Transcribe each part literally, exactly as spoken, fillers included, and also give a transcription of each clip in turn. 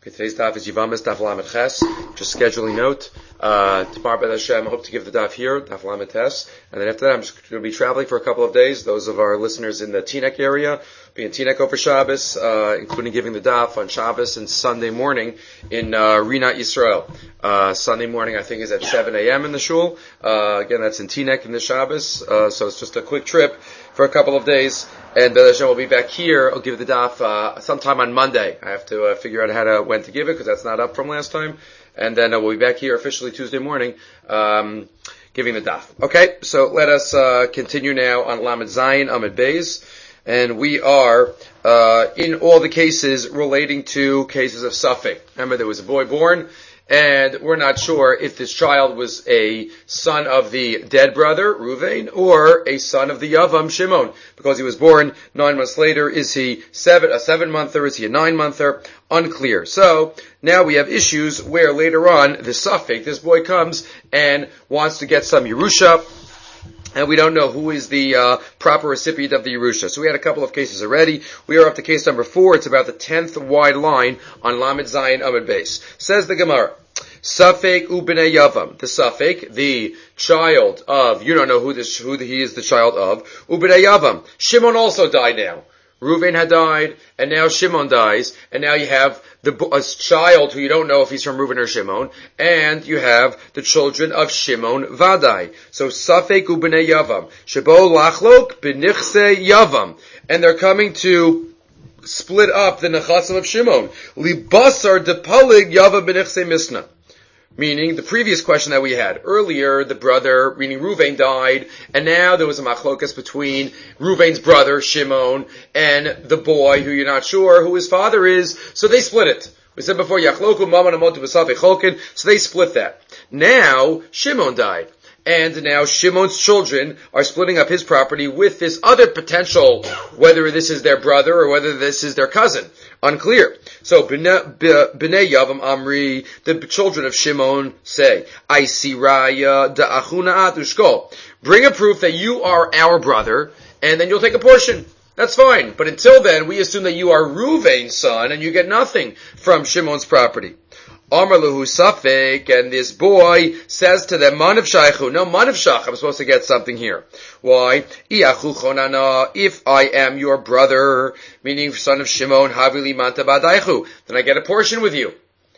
Okay, today's daf is Yivamis Daf Lamed Ches. Just scheduling note. Uh, tomorrow, B'ez Hashem, I hope to give the daf here, Daf Lamed Ches. And then after that, I'm just going to be traveling for a couple of days. Those of our listeners in the Teaneck area, be in Teaneck over Shabbos, uh, including giving the daf on Shabbos and Sunday morning in uh, Rinat Yisrael. Uh, Sunday morning, I think, is at seven a.m. in the shul. Uh, again, that's in Teaneck in the Shabbos. Uh, so it's just a quick trip for a couple of days. And B'ez Hashem will be back here. I'll give the daf uh, sometime on Monday. I have to uh, figure out how to when to give it because that's not up from last time. And then uh, we'll be back here officially Tuesday morning, um, giving the daf. Okay, so let us uh, continue now on Lamed Zayin Amid Beis, and we are uh, in all the cases relating to cases of Safek. Remember, there was a boy born, and we're not sure if this child was a son of the dead brother, Ruvain, or a son of the Yavam, Shimon, because he was born nine months later. Is he seven, a seven-monther? Is he a nine-monther? Unclear. So, now we have issues where later on, the Safek, this boy comes and wants to get some Yerusha, and we don't know who is the uh, proper recipient of the Yerusha. So we had a couple of cases already. We are up to case number four. It's about the tenth wide line on Lamed Zayin Amid Beis. Says the Gemara, Safek ubnei Yavam. The Safek, the child of, you don't know who this, who he is the child of, ubnei Yavam. Shimon also died now. Reuven had died, and now Shimon dies, and now you have the a child who you don't know if he's from Reuven or Shimon, and you have the children of Shimon Vadai. So Safek ubnei Yavam, Shebo lachlok b'nichse Yavam, and they're coming to split up the nechasim of Shimon. Libasar depalig Yavam b'nichse Misna. Meaning, the previous question that we had earlier, the brother, meaning Reuven, died, and now there was a machlokas between Reuven's brother, Shimon, and the boy, who you're not sure who his father is, so they split it. We said before, Yachloku, Maman, Amotu, Basafek, Cholkin, so they split that. Now, Shimon died. And now Shimon's children are splitting up his property with this other potential, whether this is their brother or whether this is their cousin. Unclear. So, B'nei Yavam Amri, the children of Shimon say, I see Raya da'achuna atushko. Bring a proof that you are our brother, and then you'll take a portion. That's fine. But until then, we assume that you are Reuven's son, and you get nothing from Shimon's property. Amar Lahu Safek, and this boy says to them, Manav Shaychu, no, Manav Shach, I'm supposed to get something here. Why? Iachu Chonana, if I am your brother, meaning son of Shimon, Havili Manta Badaichu, then I get a portion with you.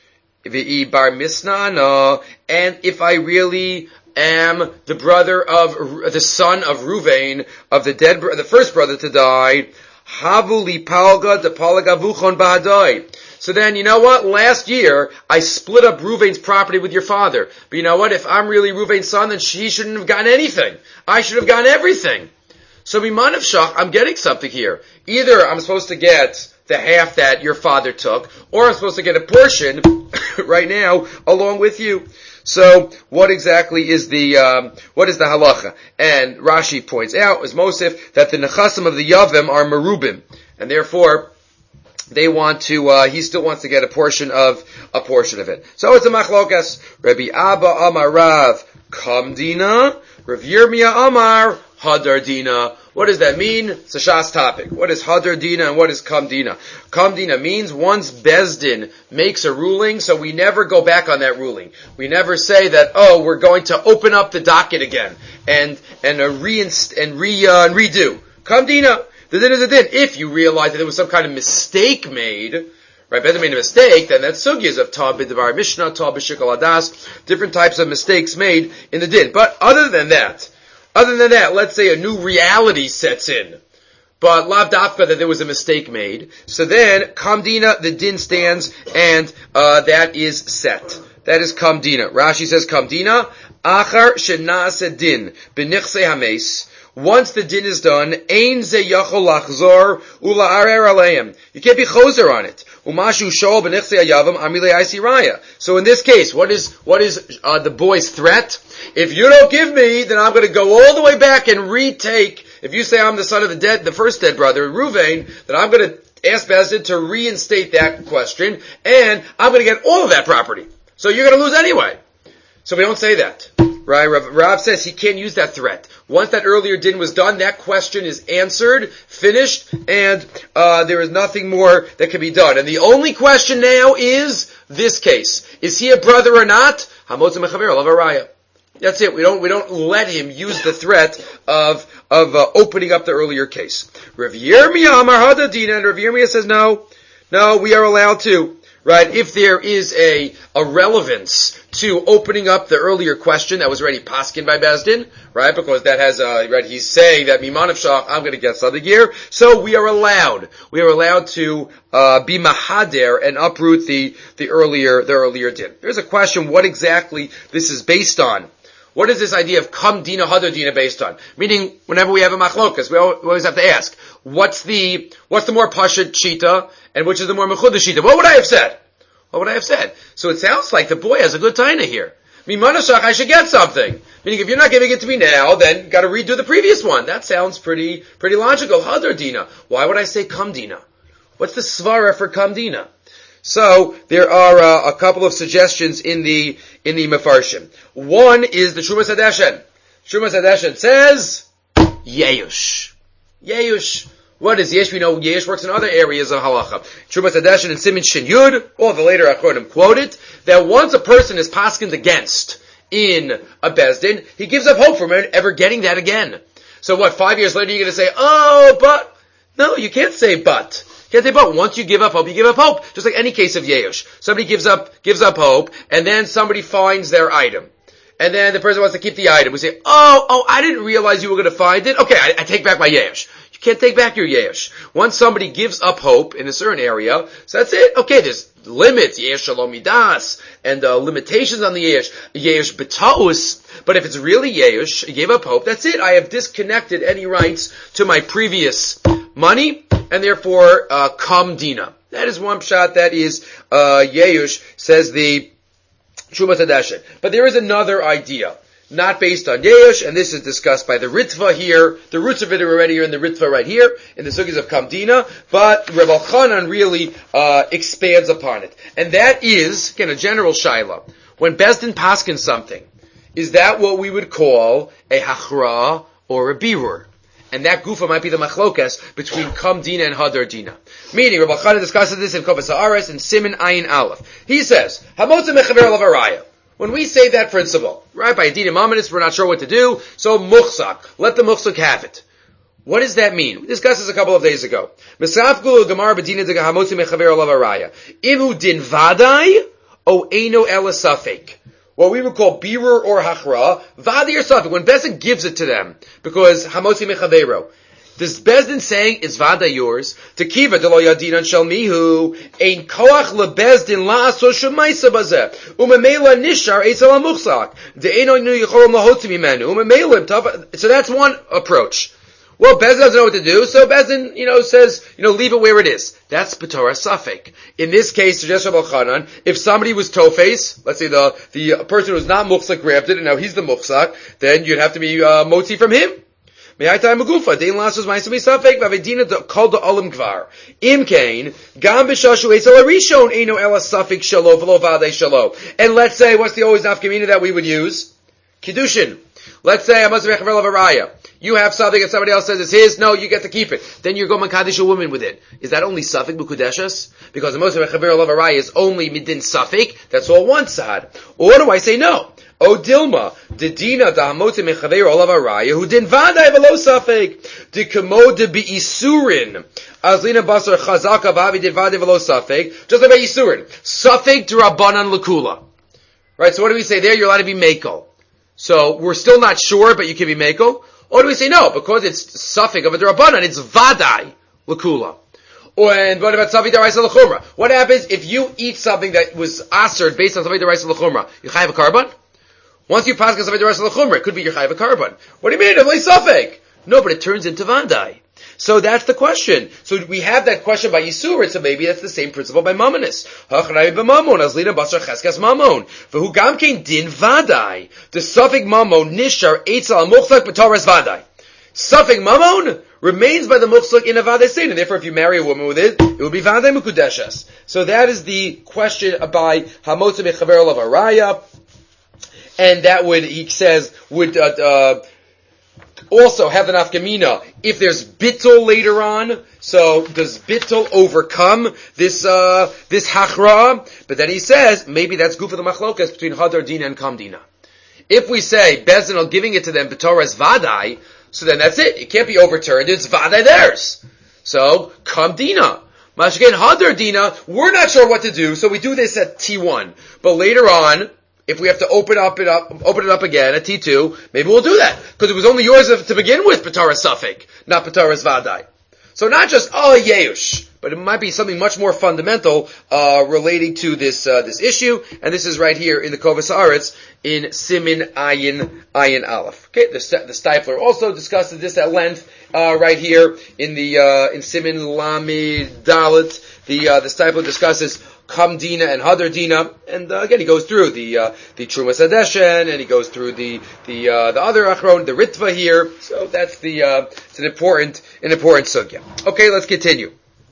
V'i Bar Misnana, and if I really am the brother of, the son of Ruvain, of the dead, the first brother to die, Havuli Palga de Palagavuchon Badai. So then, you know what? Last year, I split up Reuven's property with your father. But you know what? If I'm really Reuven's son, then he shouldn't have gotten anything. I should have gotten everything. So, Miman of Shach, I'm getting something here. Either I'm supposed to get the half that your father took, or I'm supposed to get a portion right now along with you. So, what exactly is the, um, what is the halacha? And Rashi points out, as Mosif, that the nechasim of the Yavim are merubim. And therefore, they want to, uh, he still wants to get a portion of, a portion of it. So it's a machlokas. Rabbi Abba Amar Rav Kamdina, Rav Yirmiyah Amar Hadardina. What does that mean? It's a Shas topic. What is Hadardina and what is Kamdina? Kamdina means once Bezdin makes a ruling, so we never go back on that ruling. We never say that, oh, we're going to open up the docket again and, and uh, reinst, and re, uh, and redo. Kamdina. The din is a din. If you realize that there was some kind of mistake made, right, Bezdin made a mistake, then that's sugyas of Ta'ah b'Devar Mishnah, Ta'ah b'Shikol Hadas, different types of mistakes made in the din. But other than that, other than that, let's say a new reality sets in, but lav dafka that there was a mistake made, so then, Kamdina, the din stands, and, uh, that is set. That is Kamdina. Rashi says Kamdina, Achar shena'aseh din, b'nichsei hames. Once the din is done, ein ze yachol lachzor ula'arer aleim. You can't be choser on it. Umashu shol b'nichsei hayavam amilei aisi raya. So in this case, what is what is uh, the boy's threat? If you don't give me, then I'm going to go all the way back and retake. If you say I'm the son of the dead, the first dead brother, Reuven, then I'm going to ask Bezdin to reinstate that question, and I'm going to get all of that property. So you're going to lose anyway. So we don't say that. Right? Rav, Rav says he can't use that threat. Once that earlier din was done, that question is answered, finished, and uh, there is nothing more that can be done. And the only question now is this case. Is he a brother or not? Hamotzi mechaver olav haraya. That's it. We don't, we don't let him use the threat of, of, uh, opening up the earlier case. Rav Yirmiyah Amar Hadadina, and Rav Yirmiyah says no, no, we are allowed to. Right? If there is a, a relevance to opening up the earlier question that was already paskin by Bezdin, right? Because that has, uh, right, he's saying that Miman of Shach, I'm gonna get Sadigir. So we are allowed, we are allowed to, uh, be Mahader and uproot the, the earlier, the earlier din. There's a question what exactly this is based on. What is this idea of kam dina hadar dina based on? Meaning, whenever we have a machlokas, we always have to ask, what's the, what's the more pashut shita, and which is the more mechudah shita? What would I have said? What would I have said? So it sounds like the boy has a good taina here. Mimanashach, I should get something. Meaning, if you're not giving it to me now, then gotta redo the previous one. That sounds pretty, pretty logical. Hadar dina. Why would I say kam dina? What's the svara for kam dina? So there are uh, a couple of suggestions in the in the Mefarshim. One is the Trumas Hadeshen. Trumas Hadeshen says Yeush. Yeush. What is Yesh? We know Yesh works in other areas of halacha. Trumas Hadeshen and Siman Shin Yud, all the later Achronim quote it, that once a person is paskined against in a Bezdin, he gives up hope from ever getting that again. So what? Five years later, you're going to say, "Oh, but." No, you can't say but. Can't say but. Once you give up hope, you give up hope. Just like any case of Yeush. Somebody gives up, gives up hope, and then somebody finds their item. And then the person wants to keep the item. We say, oh, oh, I didn't realize you were going to find it. Okay, I, I take back my Yeush. You can't take back your Yeush. Once somebody gives up hope in a certain area, so that's it. Okay, there's limits, Yeush Shalom Midas, and uh, limitations on the Yeush. Yeush B'ta'us. But if it's really Yeush, you gave up hope, that's it. I have disconnected any rights to my previous money, and therefore, uh, kam dina. That is one pshat, that is, uh, Yeush, says the Trumas Hadeshen. But there is another idea, not based on Yeush, and this is discussed by the Ritva here. The roots of it are already here in the Ritva right here, in the sugis of kam dina, but Reb Elchanan really, uh, expands upon it. And that is, again, a general shaila. When Bezdin paskin something, is that what we would call a hachra or a birur? And that gufa might be the machlokas between kam dina and hadar dina. Meaning, Rabbi Chana discusses this in Kofas Haaretz and Siman Ayin Aleph. He says, Hamotzi mechaver olav haraya. When we say that principle, right, by Adina Mamonis, we're not sure what to do, so muchsak, let the muchsak have it. What does that mean? We discussed this a couple of days ago. Misaf gulu gemar b'dina dega hamotzi mechaver olav haraya. Imu din vadai, o eino ela safek. What we would call birur or hachra, vadi or safek, when Bezdin gives it to them, because hamotzi mechavero, does Bezdin saying, is vada yours? Tekiva de lo yadinan shel mihu, ein koach lebezdin la'aso shemaisa bazeh, umemela nishar eitzel ha'muchzak, de'eno nu yichorom lahotzi mimenu, umemela, so that's one approach. Well, Bezdin doesn't know what to do, so Bezdin, you know, says, you know, leave it where it is. That's B'torah Safek. In this case, suggests Rabbi Chanan, if somebody was tofes, let's say the, the person who's not muchzak grabbed it, and now he's the muchzak, then you'd have to be, uh, motzi from him. Me'aytai magufa, dein lasos ma'isa misafek, v'avedina called the olim kvar. Imkain, gam b'shashu eitzel arishon, eino ela safek shalo, v'lo v'adei shalo. And let's say, what's the always nafkamina that we would use? Kiddushin. Let's say, Hamotzi mechaver olav haraya. You have something and somebody else says it's his, no, you get to keep it. Then you're going to Kaddish a woman with it. Is that only Safek B'Kudeshas? Because the most of Mechaver olav haraya is only Midin Safek, that's all one side. Or do I say no? O Dilma, the Dina, the Hamotzi Mechaver olav haraya, who din Vadai v'lo Safek, the Kamo de Be'isurin, Azlina Basar Chazaka Vavi din Vadai v'lo Safek, just like Be'isurin. Safek d'Rabbanan L'Kula. Right, so what do we say there? You're allowed to be Mekel. So, we're still not sure, but you can be Mekel. Or do we say no, because it's Safek of a D'Rabbanan, it's Vadai L'Kula. Or, and what about Safek D'Raisa L'Chumra? What happens if you eat something that was asered based on Safek D'Raisa L'Chumra? You chayav a carbon? Once you pass Safek D'Raisa L'Chumra, it could be your chayav a carbon. What do you mean? It's like Safek. No, but it turns into Vadai. So that's the question. So we have that question by Yisurin, so maybe that's the same principle by Mamonis. Hachnai b'mamon, azlina basar cheskes mamon. V'hu gamkein din vadai. The Safek mamon nishar eitzel al-muchzak b'toras vadai. Safek mamon remains by the muchzak in a vadai state, and therefore if you marry a woman with it, it would be vadai mukudeshes. So that is the question by Hamotzi mechaver olav haraya. and that would, he says, would uh, uh, also have an afkamina if there's bittul later on. So does bittul overcome this uh, this hachra? But then he says maybe that's goof of the machlokas between hadar dina and kam dina. If we say Bezdin giving it to them b'toras vadai, so then that's it. It can't be overturned. It's vadai theirs. So kam dina. Mashkin hadar dina. We're not sure what to do, so we do this at T one. But later on, if we have to open up it up, open it up again at T two, maybe we'll do that because it was only yours to begin with, b'toras safek, not b'toras vadai. So not just oh yeush, but it might be something much more fundamental uh, relating to this uh, this issue, and this is right here in the Kovas Haaretz in Simin Ayin Ayin Aleph. Okay, the the Steipler also discusses this at length uh, right here in the uh, in Simin Lamid Dalet. The uh, the Steipler discusses Kam Dina and Hadar Dina, and uh, again he goes through the uh, the Trumas Hadeshen, and he goes through the the uh, the other Achron, the Ritva here. So that's the uh, it's an important an important sugya. Okay, let's continue.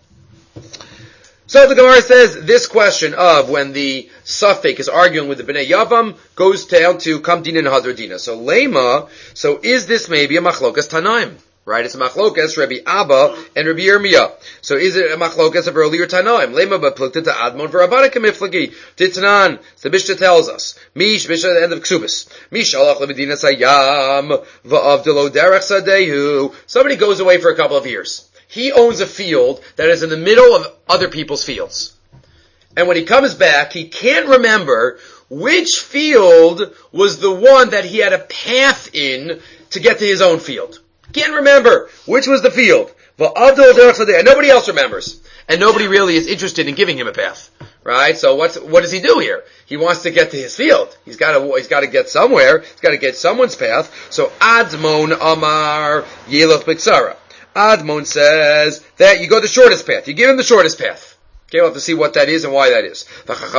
So the Gemara says this question of when the Safek is arguing with the Bnei Yavam goes down to Kam Dina and Hadar Dina. So Lema, so is this maybe a Machlokas Tanaim? Right, it's a machlokas, Rabbi Abba and Rabbi Yirmiyah. So is it a machlokas of earlier Tanoim? Lema b'plukta to Admon v'Rabbanan k'miflagi. Titnan, the Mishnah tells us. Mish, Mishnah at the end of Ksubis. Mish alach l'medina sayam v'avdelo derech sadehu. Somebody goes away for a couple of years. He owns a field that is in the middle of other people's fields. And when he comes back, he can't remember which field was the one that he had a path in to get to his own field. Can't remember which was the field. And nobody else remembers. And nobody really is interested in giving him a path. Right? So what's, what does he do here? He wants to get to his field. He's got to, he's got to get somewhere. He's got to get someone's path. So Admon Amar Yelach B'Ksara. Admon says that you go the shortest path. You give him the shortest path. Okay, we'll have to see what that is and why that is.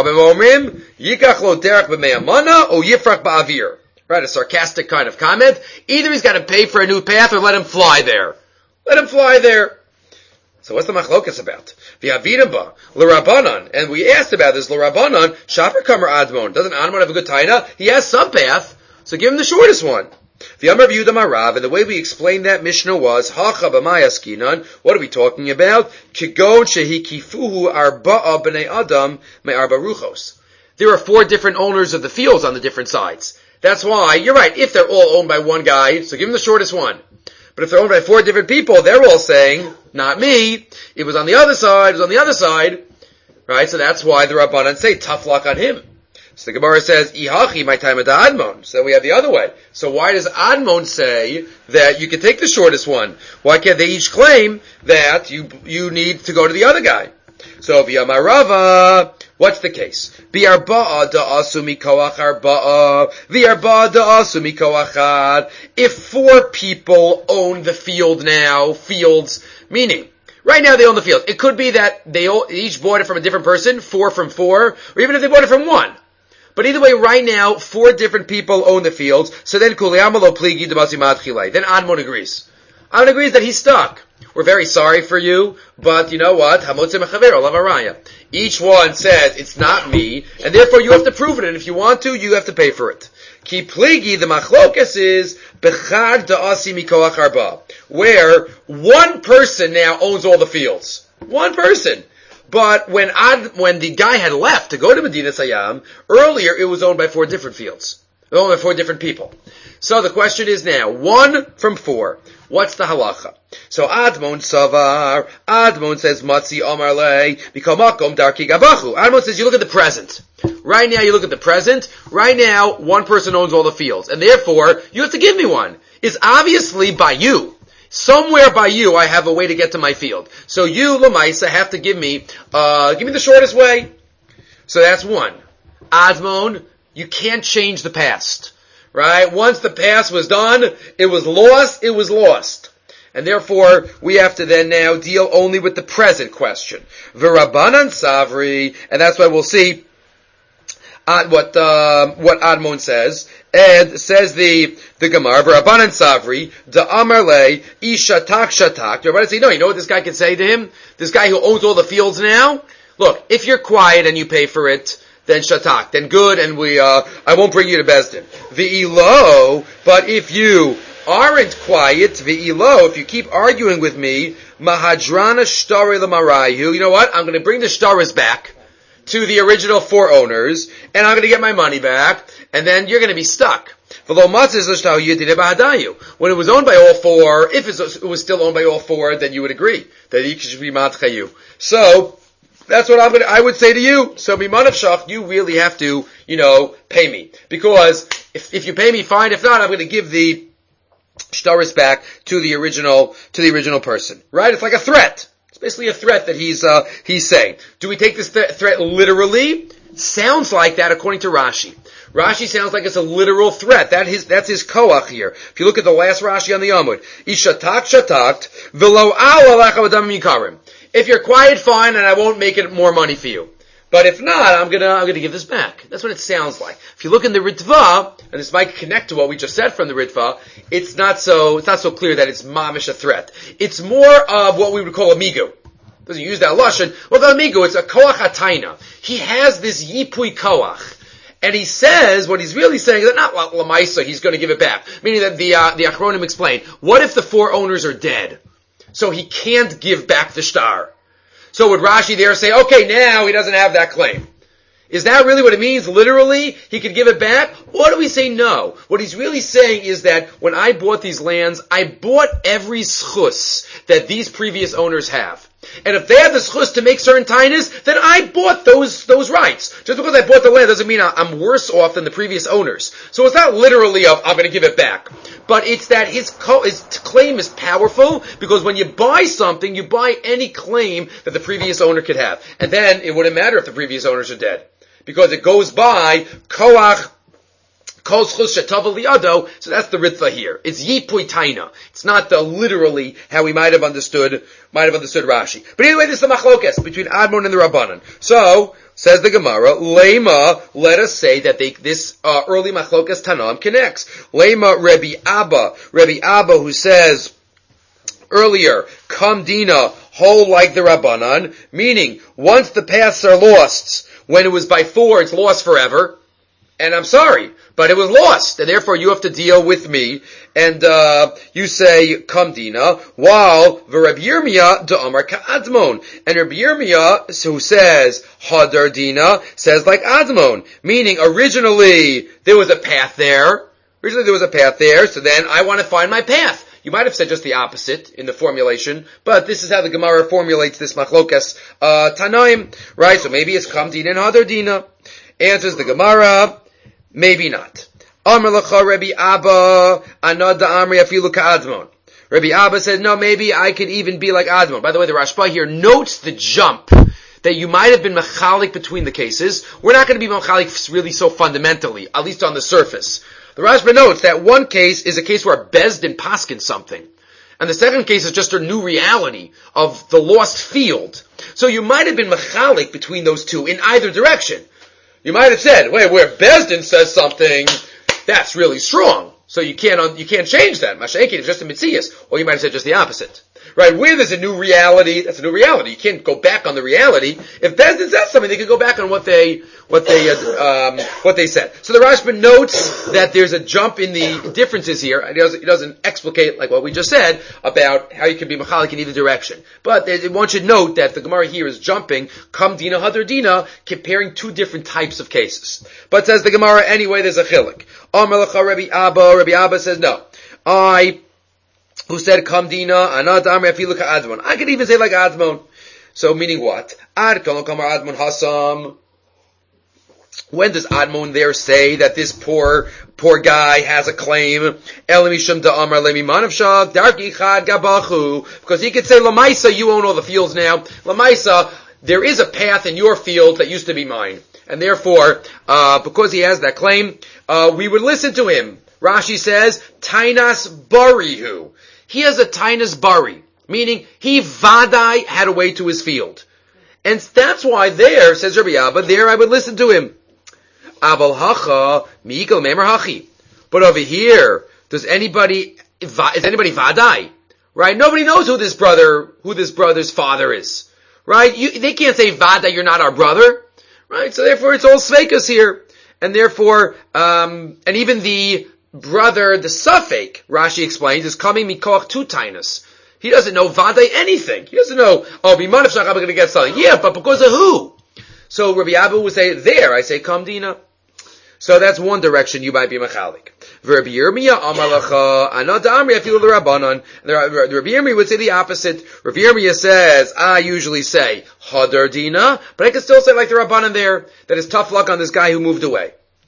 Right, a sarcastic kind of comment. Either he's got to pay for a new path or let him fly there. Let him fly there. So what's the machlokas about? V'avinaba, l'Rabbanan, and we asked about this, l'Rabbanan, shaper kamer Admon. Doesn't Admon have a good taina? He has some path, so give him the shortest one. V'amar v'yudam harav, and the way we explained that Mishnah was, hacha b'mayaskinan, what are we talking about? Kigon shehi kifuhu arba'a b'nei adam me'arba ruchos. There are four different owners of the fields on the different sides. That's why, you're right, if they're all owned by one guy, so give him the shortest one. But if they're owned by four different people, they're all saying, not me, it was on the other side, it was on the other side. Right, so that's why the Rabbanan say, tough luck on him. So the Gemara says, Ihachi, my time at the Admon. So we have the other way. So why does Admon say that you can take the shortest one? Why can't they each claim that you you need to go to the other guy? So v'yamarava, what's the case? Bi'arba'a da'asu mikoach arba'a, v'arba'a da'asu mikoachad. If four people own the field now, fields, meaning, right now they own the field. It could be that they each bought it from a different person, four from four, or even if they bought it from one. But either way, right now, four different people own the fields, so then kuliyamalo pligi d'basi madchilai. Then Admon agrees. Admon agrees that he's stuck. We're very sorry for you, but you know what? Each one says, it's not me, and therefore you have to prove it, and if you want to, you have to pay for it. Ki pligi, the machlokas is, bechad da'asi mikoach arba, where one person now owns all the fields. One person. But when Ad, when the guy had left to go to Medina Sayyam, earlier it was owned by four different fields. It was owned by four different people. So the question is now, one from four. What's the halacha? So Admon Savar, Admon says, Matzi Omar Le, Bikomakom Darki Gabachu. Admon says, you look at the present. Right now you look at the present. Right now, one person owns all the fields. And therefore, you have to give me one. It's obviously by you. Somewhere by you, I have a way to get to my field. So you, Lamaisa, have to give me, uh, give me the shortest way. So that's one. Admon, you can't change the past. Right? Once the past was done, it was lost, it was lost. And therefore, we have to then now deal only with the present question. V'Rabbanan Savri, and that's why we'll see uh, what uh, what Admon says. And says the the Gemara, V'Rabbanan Savri, Da'amar Le, Ishatak Shatak. The Rabbanan say, no, you know what this guy can say to him? This guy who owns all the fields now? Look, if you're quiet and you pay for it, then shatak, then good, and we, uh, I won't bring you to Bezdin. V'ilo, but if you aren't quiet, v'ilo, if you keep arguing with me, mahadrana shtari l'marayu, you know what? I'm going to bring the shtaris back to the original four owners, and I'm going to get my money back, and then you're going to be stuck. When it was owned by all four, if it was still owned by all four, then you would agree that he should be matchayu. So, that's what I'm gonna, I would say to you. So, mimanavshach, you really have to, you know, pay me. Because if, if you pay me, fine. If not, I'm going to give the shtaris back to the original, to the original person. Right? It's like a threat. It's basically a threat that he's, uh, he's saying. Do we take this th- threat literally? Sounds like that according to Rashi. Rashi sounds like it's a literal threat. That is, that's his koach here. If you look at the last Rashi on the Amud, Ishatak shatakt, v'lo al alacha v'dam mikarim. If you're quiet, fine, and I won't make it more money for you. But if not, I'm gonna, I'm gonna give this back. That's what it sounds like. If you look in the Ritva, and this might connect to what we just said from the Ritva, it's not so, it's not so clear that it's mamish a threat. It's more of what we would call amigo. Doesn't use that lashon. Well, the amigo, it's a koach ataina. He has this yipui koach. And he says, what he's really saying is that not lamaisa, he's going to give it back. Meaning that the, uh, the Achronim explain, what if the four owners are dead? So he can't give back the shtar. So would Rashi there say, okay, now he doesn't have that claim. Is that really what it means? Literally, he could give it back? Or do we say no? What he's really saying is that when I bought these lands, I bought every schus that these previous owners have. And if they have the schus to make certain tainas, then I bought those those rights. Just because I bought the land doesn't mean I'm worse off than the previous owners. So it's not literally of, I'm going to give it back. But it's that his, co- his claim is powerful, because when you buy something, you buy any claim that the previous owner could have. And then it wouldn't matter if the previous owners are dead. Because it goes by koach kol schus shetava liado, so that's the ritva here. It's yipui taina. It's not the literally how we might have understood, might have understood Rashi. But anyway, this is the machlokes between Admon and the Rabbanan. So, says the Gemara, Lema, let us say that they, this uh, early machlokes Tanam connects. Lema Rebbe Abba, Rebbe Abba who says earlier, Kam Dina, hold like the Rabbanan, meaning once the paths are lost, when it was by four, it's lost forever. And I'm sorry, but it was lost, and therefore you have to deal with me. And uh you say Kam Dina, while Rabbi Yirmiyah de'amar ka'admon, and Rabbi Yirmiyah, who says Hadar Dina, says like Admon, meaning originally there was a path there. Originally there was a path there, so then I want to find my path. You might have said just the opposite in the formulation, but this is how the Gemara formulates this machlokas uh, Tanaim, right? So maybe it's Kam Dina and Hadar Dina. Answers the Gemara, maybe not. Amar lacha Rabbi Abba, anad da'amri afilu ka'admon. Rabbi Abba said, no, maybe I could even be like Admon. By the way, the Rashba here notes the jump that you might have been mechalik between the cases. We're not going to be mechalik really so fundamentally, at least on the surface. The Rashba notes that one case is a case where Bezdin paskin something. And the second case is just a new reality of the lost field. So you might have been mechalik between those two in either direction. You might have said, wait, where Bezdin says something, that's really strong. So you can't, you can't change that. Mashenkin is just a mitzias. Or you might have said just the opposite. Right? Where there's a new reality, that's a new reality. You can't go back on the reality. If Bezdin says something, they can go back on what they, what they, uh, um, what they said. So the Rashba notes that there's a jump in the differences here. It doesn't, it doesn't explicate, like what we just said, about how you can be mechalik in either direction. But there, one should note that the Gemara here is jumping, Kam Dina, Hadar Dina, comparing two different types of cases. But says the Gemara, anyway, there's a chilik. Amar lacha Rabbi Abba, Rabbi Abba says, no. I, who said Kam Dina, Anad Amri Afilu Ka'admon. I could even say like Admon. So meaning what? Ad Kalon Kamar Admon Hasam. When does Admon there say that this poor, poor guy has a claim? Elimishum da'amar lemimanavshah, darki chad gabachu. Because he could say, Lamaisa, you own all the fields now. Lamaisa, there is a path in your field that used to be mine. And therefore, uh, because he has that claim, uh, we would listen to him. Rashi says, Tainas Barihu. He has a Tainas Bari, meaning he vadai had a way to his field. And that's why there, says Rabbi Abba, there I would listen to him. Abal hacha, miikal memer hachi. But over here, does anybody, is anybody vadai? Right? Nobody knows who this brother, who this brother's father is. Right? You, they can't say vadai, you're not our brother. right? So therefore it's all sveikas here. And therefore, um, and even the brother, the Safek, Rashi explains, is coming mikoch tutainus. He doesn't know Vade anything. He doesn't know, oh, Bimanif Shach, I'm going to get something. Yeah, but because of who? So Rabbi Abba would say, there, I say, Kam Dina. So that's one direction you might be machalik. Rabbi Yirmiyah amalacha anad amri afilu l'Rabbanan. Rabbi Yirmiyah would say the opposite. Rabbi Yirmiyah says, I usually say hadar dina, but I can still say like the Rabbanan there, that is tough luck on this guy who moved away.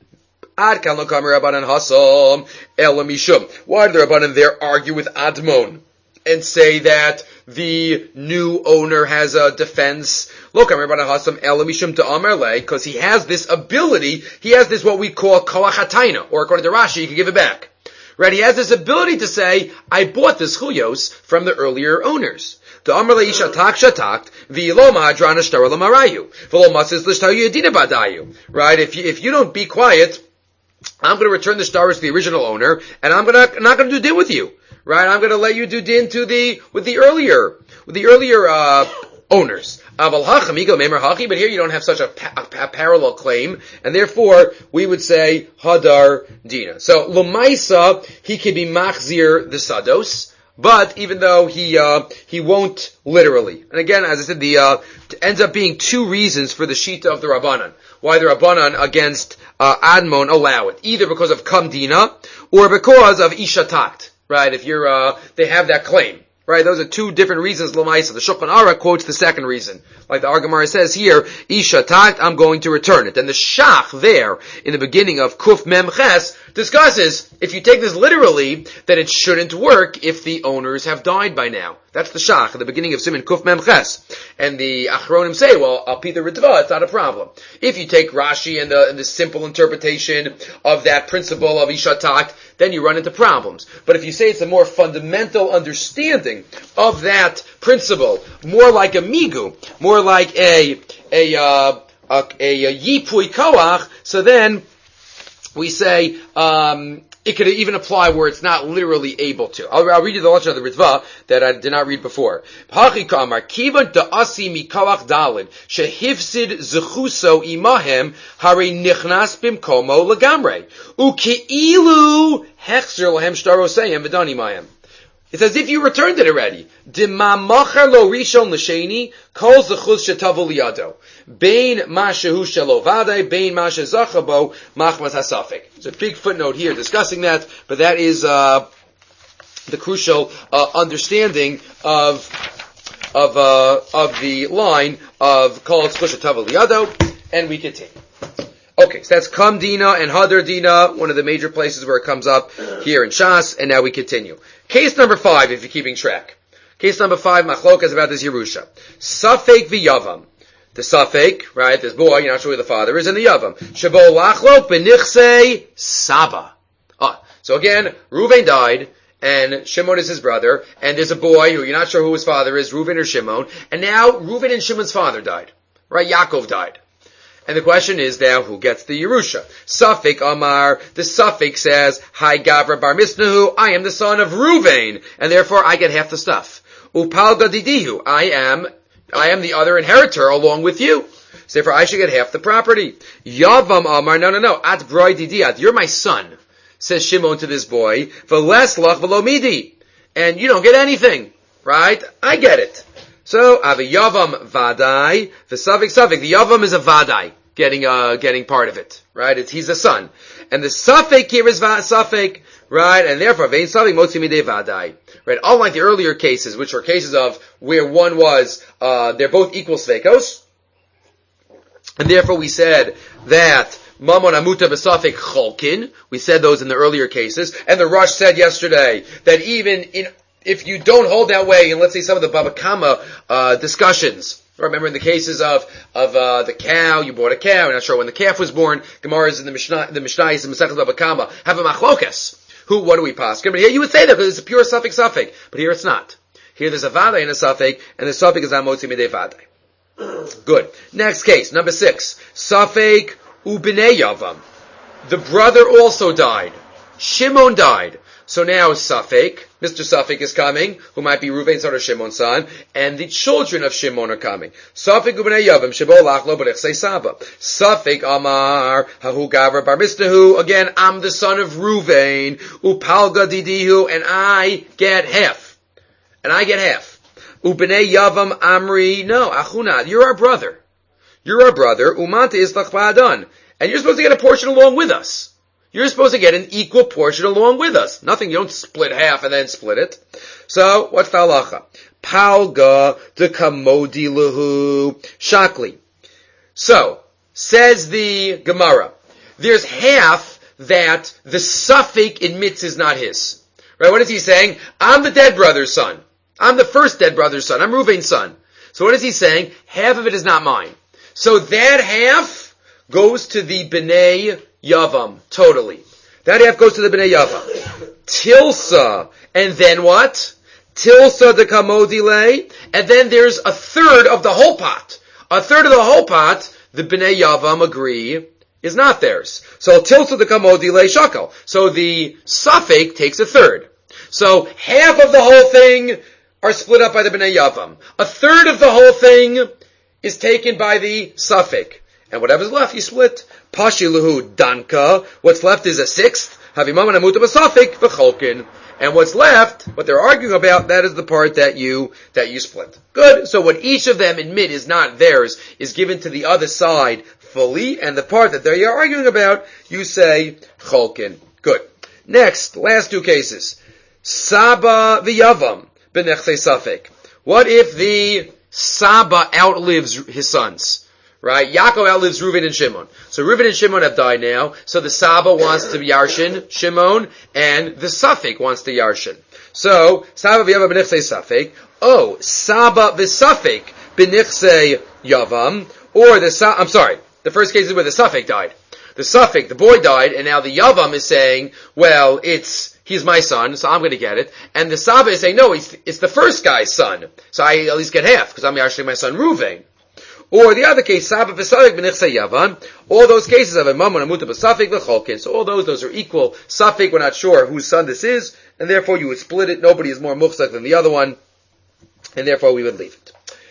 Ad kan lo kamer Rabbanan hasam ela mishum. Why do the Rabbanan there argue with Admon and say that the new owner has a defense? Look, I'm Rabbanan Hasam Elamishum to Amarle, because he has this ability, he has this what we call Koach, or according to Rashi, he can give it back. Right? He has this ability to say, I bought this Chuyos from the earlier owners. To Amarle Ishatak Shatakt, V'ilo Mahadrana Shtara Lamarayu, V'lo Masis L'Shtayu Yedina Badayu. Right? If you, if you don't be quiet, I'm going to return the stars to the original owner, and I'm gonna, not going to do deal with you. Right? I'm going to let you do din to the, with the earlier, with the earlier, uh, owners. Aval hacham igel memer hachi, but here you don't have such a, pa- a parallel claim, and therefore we would say hadar dina. So Lomaisa, he can be machzir the sados, but even though he uh, he won't literally. And again, as I said, the uh, ends up being two reasons for the shita of the Rabbanan. Why the Rabbanan against uh, Admon allow it, either because of kam dina or because of ishatakt. Right? If you're uh, they have that claim. Right, those are two different reasons, Lamaisa. The Shulchan Aruch quotes the second reason. Like the Argamara says here, Isha Takt, I'm going to return it. And the Shach there, in the beginning of Kuf Mem Ches, discusses, if you take this literally, that it shouldn't work if the owners have died by now. That's the Shach, at the beginning of Siman Kuf Mem Ches. And the Achronim say, well, Al Pi the Ritva, it's not a problem. If you take Rashi and the, and the simple interpretation of that principle of Isha Takt, then you run into problems. But if you say it's a more fundamental understanding of that principle, more like a migu, more like a a uh, a, a, a yipui koach, so then we say um, it could even apply where it's not literally able to. I'll, I'll read you the lashon of the Ritva that I did not read before. Hachi kamar kivan da'asi mikoach dalid shehivsid zechuso imahem hari nichnas bimkomo legamre ukeilu hechzer lahem shtarosayim v'dani mayim. It's as if you returned it already. Dimamacher lo rishon l'sheni kol zechus shetavu liyado bein mashehu shelo vadei bein mashezachabo machmas hasafik. There's a big footnote here discussing that, but that is uh, the crucial uh, understanding of of uh, of the line of kol zechus shetavu liyado, and we continue. Okay, so that's Kam Dina and Hadar Dina, one of the major places where it comes up here in Shas, and now we continue. Case number five, if you're keeping track. Case number five, Machlok is about this Yerusha. Safek v'Yavam. The Safek, right, this boy, you're not sure who the father is, and the Yavam. Shabo lachlok b'nichsei Saba. Ah, so again, Reuven died, and Shimon is his brother, and there's a boy who you're not sure who his father is, Reuven or Shimon, and now Reuven and Shimon's father died. Right, Yaakov died. And the question is now, who gets the Yerusha? Safek Amar, the Safek says, Hi Gavra Bar Misnahu, I am the son of Ruvain, and therefore I get half the stuff. Upal Gadidihu, I am, I am the other inheritor along with you. So therefore I should get half the property. Yavam Amar, no, no, no, At Broi Didiat, you're my son, says Shimon to this boy, V'les lach v'lo midi, and you don't get anything, right? I get it. So, Avi Yavam Vadai, the Safek Safek, the Yavam is a Vadai, getting, uh, getting part of it, right? It's, he's a son. And the Safek here is Safek, right? And therefore, Vein Safek Motzi Midei Vadai, right? Unlike the earlier cases, which were cases of where one was, uh, they're both equal Svekos, and therefore we said that Mamon Amuta B'Safek Cholkin, we said those in the earlier cases, and the Rush said yesterday that even in if you don't hold that way, and let's say some of the Baba Kama uh, discussions, remember in the cases of of uh, the cow, you bought a cow, you're not sure when the calf was born. Gemara's in the Mishnah, the Mishnayos in Masechtas Baba Kama have a machlokas. Who? What do we pass? But here you would say that because it's a pure Safek Safek, but here it's not. Here there's a Vadai and a Safek, and the Safek is Amotzi Midei Vadai. Good. Next case, number six, Safek Ubinei Yavam. The brother also died. Shimon died. So now Safek, Mister Safek is coming, who might be Reuven's son or Shimon's son, and the children of Shimon are coming. Safek u'bnei Yavam, shebo lachlo b'nechsei Saba. Safek Amar, hahu gavra bar Mistahu, again, I'm the son of Reuven, upalga didihu, and I get half. And I get half. U'bnei Yavam Amri, no, achuna, you're our brother. You're our brother, umanta islach ba'adan, and you're supposed to get a portion along with us. You're supposed to get an equal portion along with us. Nothing, you don't split half and then split it. So, what's the halacha? Palga de kamodi lahu shakli. So, says the Gemara, there's half that the Safek admits is not his. Right, what is he saying? I'm the dead brother's son. I'm the first dead brother's son. I'm Reuven's son. So what is he saying? Half of it is not mine. So that half goes to the Bnei Yavam, totally. That half goes to the Bnei Yavam. Tilsa, and then what? Tilsa de kamodile, and then there's a third of the whole pot. A third of the whole pot, the Bnei Yavam agree, is not theirs. So Tilsa de kamodile shakel. So the Safek takes a third. So half of the whole thing are split up by the Bnei Yavam. A third of the whole thing is taken by the Safek. And whatever's left, you split. Pashiluhu danka. What's left is a sixth. Havimam and amuta b'safek v'cholkin. And what's left, what they're arguing about, that is the part that you, that you split. Good. So what each of them admit is not theirs, is given to the other side fully, and the part that they're arguing about, you say cholkin. Good. Next, last two cases. Saba v'yavam b'nechsei safek. What if the Saba outlives his sons? Right? Yaakov outlives Reuven and Shimon. So Reuven and Shimon have died now. So the Saba wants to Yarshin Shimon, and the Safek wants to Yarshin. So, Saba v'Yavam b'nichsei Safek. Oh, Saba v'Safek b'nichsei Yavam. Or the Sa- I'm sorry. The first case is where the Safek died. The Safek, the boy died, and now the Yavam is saying, well, it's, he's my son, so I'm going to get it. And the Saba is saying, no, it's, it's the first guy's son. So I at least get half, because I'm Yarshin my son Reuven. Or the other case, Saba v'Safek b'nichsei Yavam. All those cases of a mammon amuta b'Safek v'cholkin. So all those, those are equal. Safek, we're not sure whose son this is, and therefore you would split it. Nobody is more muchzak than the other one, and therefore we would leave it.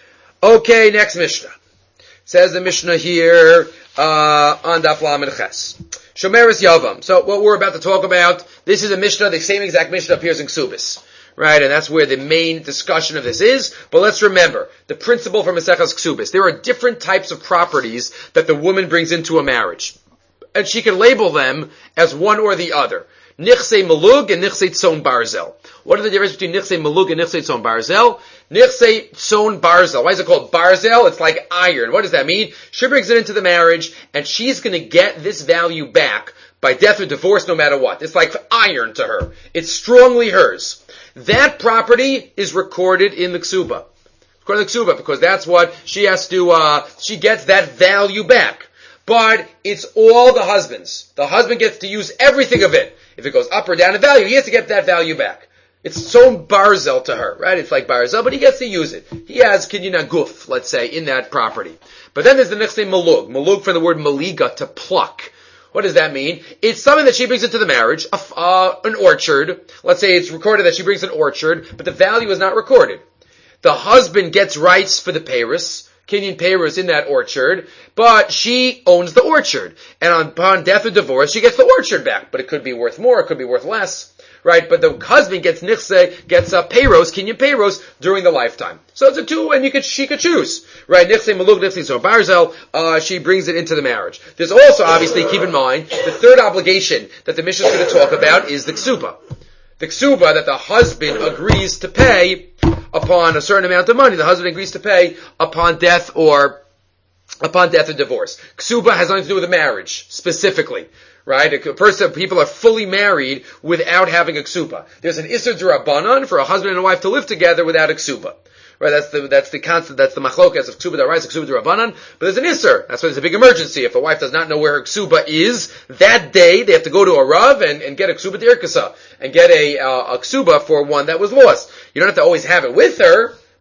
Okay, next Mishnah. Says the Mishnah here, uh, on Daf Lamed Ches. Shomeres Yavam. So what we're about to talk about, this is a Mishnah, the same exact Mishnah appears in Ksubis. Right, and that's where the main discussion of this is. But let's remember, the principle from Maseches Ksubis. There are different types of properties that the woman brings into a marriage. And she can label them as one or the other. Nichsei Malug and Nichsei Tzon Barzel. What is the difference between Nichsei Malug and Nichsei Tzon Barzel? Nichsei Tzon Barzel. Why is it called Barzel? It's like iron. What does that mean? She brings it into the marriage, and she's going to get this value back by death or divorce no matter what. It's like iron to her. It's strongly hers. That property is recorded in the ksuba. Recorded in the ksuba, because that's what she has to, uh, she gets that value back. But it's all the husband's. The husband gets to use everything of it. If it goes up or down in value, he has to get that value back. It's so barzel to her, right? It's like barzel, but he gets to use it. He has kinyana guf, let's say, in that property. But then there's the next thing, malug. Malug from the word maliga, to pluck. What does that mean? It's something that she brings into the marriage, a, uh, an orchard. Let's say it's recorded that she brings an orchard, but the value is not recorded. The husband gets rights for the peiros, kinyan peiros in that orchard, but she owns the orchard. And upon death or divorce, she gets the orchard back. But it could be worth more, it could be worth less. Right? But the husband gets nichse, gets a peiros, kinyan peiros, during the lifetime. So it's a two, and you could, she could choose. Right? Nichse malug, nichse tzon barzel, uh, she brings it into the marriage. There's also, obviously, keep in mind, the third obligation that the Mishnah is going to talk about is the ksuba. The ksuba that the husband agrees to pay upon a certain amount of money. The husband agrees to pay upon death or, upon death or divorce. Ksuba has nothing to do with the marriage, specifically. Right? A person, people are fully married without having a ksuba. There's an isser d'Rabbanan for a husband and a wife to live together without a ksuba. Right? That's the, that's the concept, that's the machlokas of ksuba d'oraisa, ksuba d'Rabbanan. But there's an isser. That's why there's a big emergency. If a wife does not know where her ksuba is, that day they have to go to a rav and, and get a ksuba d'irkasa. And get a, uh, a ksuba for one that was lost. You don't have to always have it with her,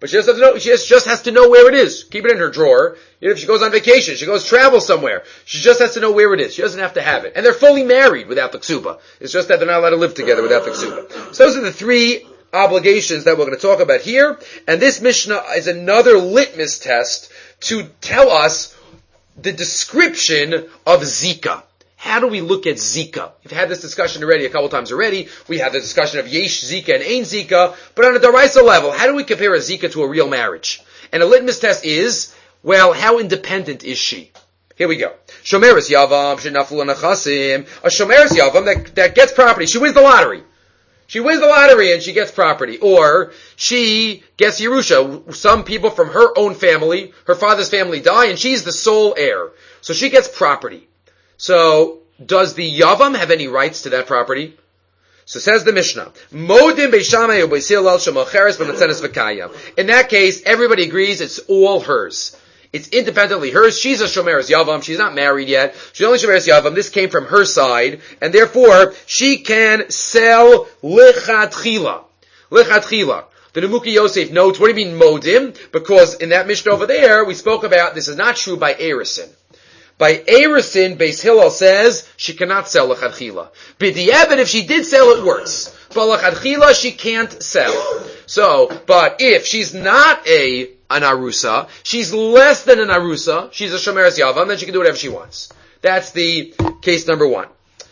but she just has to know, she just, just has to know where it is. Keep it in her drawer. You know, if she goes on vacation, she goes travel somewhere, she just has to know where it is. She doesn't have to have it. And they're fully married without the ksuba. It's just that they're not allowed to live together without the ksuba. So those are the three obligations that we're going to talk about here. And this Mishnah is another litmus test to tell us the description of Zika. How do we look at Zika? We've had this discussion already a couple times already. We had the discussion of Yesh Zika and Ein Zika. But on a Daraisa level, how do we compare a Zika to a real marriage? And a litmus test is, well, how independent is she? Here we go. Shomeres Yavam, Shenaflu Nachasim. A Shomeres Yavam that, that gets property. She wins the lottery. She wins the lottery and she gets property. Or she gets Yerusha. Some people from her own family, her father's family die and she's the sole heir. So she gets property. So, does the Yavam have any rights to that property? So says the Mishnah, Modim Beishamai or Beisilal Shemocheres B'Matzenes V'Kayam. In that case, everybody agrees it's all hers. It's independently hers. She's a Shomeres Yavam. She's not married yet. She's only Shomeres Yavam. This came from her side. And therefore, she can sell Lichatchila. Lichatchila. The Nemuki Yosef notes, what do you mean Modim? Because in that Mishnah over there, we spoke about, this is not true by Erisin. By Erisin, Beis Hillel says she cannot sell l'chadchila. B'di'eved, if she did sell, it works. But l'chadchila, she can't sell. So, but if she's not a an arusa, she's less than an arusa, she's a shomeres yavam, then she can do whatever she wants. That's the case number one.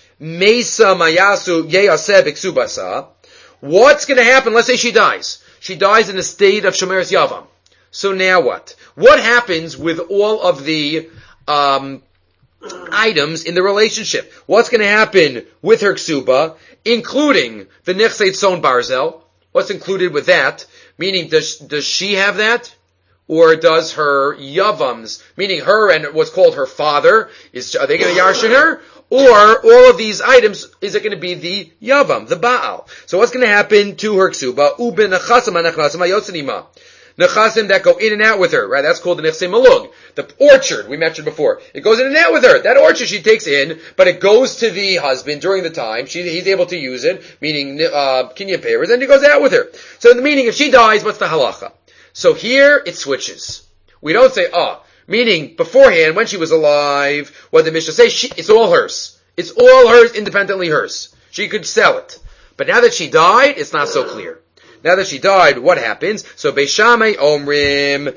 Mesa mayasu yeyaseh b'ksubasa. What's going to happen? Let's say she dies. She dies in a state of shomeres yavam. So now what? What happens with all of the Um, items in the relationship? What's going to happen with her ksuba, including the nechsei tzon barzel? What's included with that? Meaning, does does she have that, or does her yavams, meaning her and what's called her father, is are they going to yarshin her, or all of these items is it going to be the yavam, the baal? So what's going to happen to her ksuba? Uben nechasim anachnasim ayotzenima. Nechasim that go in and out with her, right? That's called the nechsei malug. The orchard, we mentioned before. It goes in and out with her. That orchard she takes in, but it goes to the husband during the time. She, he's able to use it, meaning, uh, kinyan peiros, and he goes out with her. So the meaning, if she dies, what's the halacha? So here, it switches. We don't say, ah, oh, meaning, beforehand, when she was alive, what the Mishnah says, she, it's all hers. It's all hers, independently hers. She could sell it. But now that she died, it's not so clear. Now that she died, what happens? So Beishamai Omrim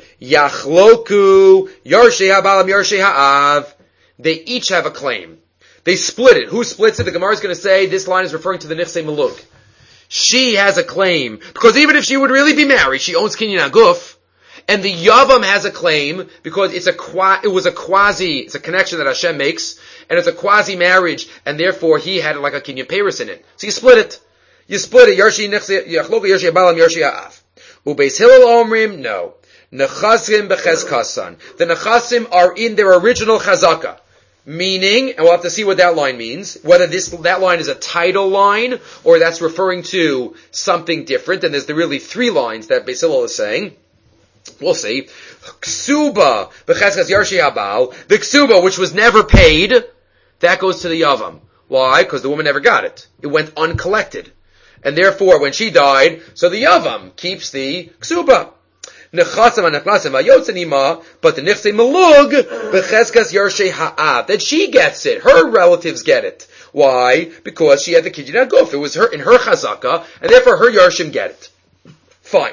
Yachloku Yarshei Habalam Yarshei Ha'av. They each have a claim. They split it. Who splits it? The Gemara is going to say this line is referring to the Nifsei Maluk. She has a claim because even if she would really be married, she owns Kinyan Aguf, and the Yavam has a claim because it's a qua- it was a quasi, it's a connection that Hashem makes, and it's a quasi marriage, and therefore he had like a Kinyan Peiros in it. So you split it. You split it. Yarshi nechse yachloku yarshi abalam yarshi ha'af. Ubeis Hillel omrim no. Nechasim bechezkasan. The nechasim are in their original chazaka, meaning, and we'll have to see what that line means. Whether this that line is a title line or that's referring to something different. And there's the really three lines that Beis Hillel is saying. We'll see. Ksuba bechezkas yarshi habal. The ksuba, which was never paid, that goes to the yavam. Why? Because the woman never got it. It went uncollected. And therefore, when she died, so the Yavam keeps the Ksuba. Nechasim anachnasim vayotzenima, but the Nechsei Malug, becheskas yarshei ha'av, that she gets it. Her relatives get it. Why? Because she had the Kinyan Aguf. It was her, in her chazaka, and therefore her Yarshim get it. Fine.